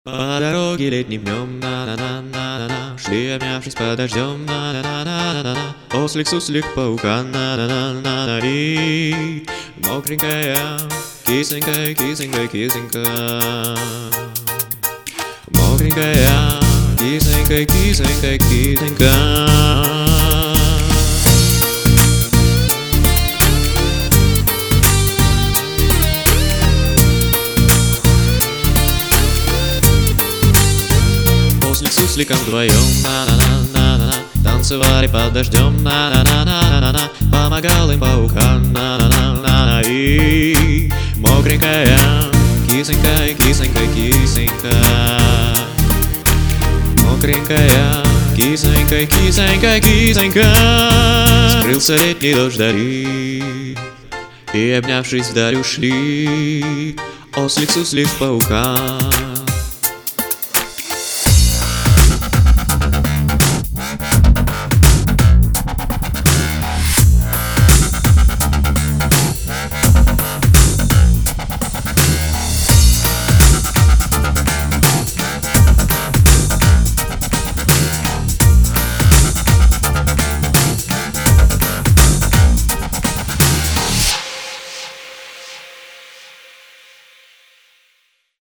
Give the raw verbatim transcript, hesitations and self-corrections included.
По дороге летним днем, на-на-на-на-на-на, шли, обнявшись под дождем, на-на-на-на-на-на, ослик, суслик, паука, на-на-на-на-на, и мокренькая, кисонькая, кисонькая, кисонька, мокренькая, кисонькая, кисонькая, кисонька. С сусликом вдвоем, на-на-на-на-на, танцевали под дождем, на-на-на-на-на-на, помогал им паука, на-на-на-на-на, и мокренькая, кисонька, кисонька, кисонька, мокренькая, кисонька, кисонька, кисонька. Скрылся летний дождь вдали, и, обнявшись вдаль, ушли ослик, суслик, паука.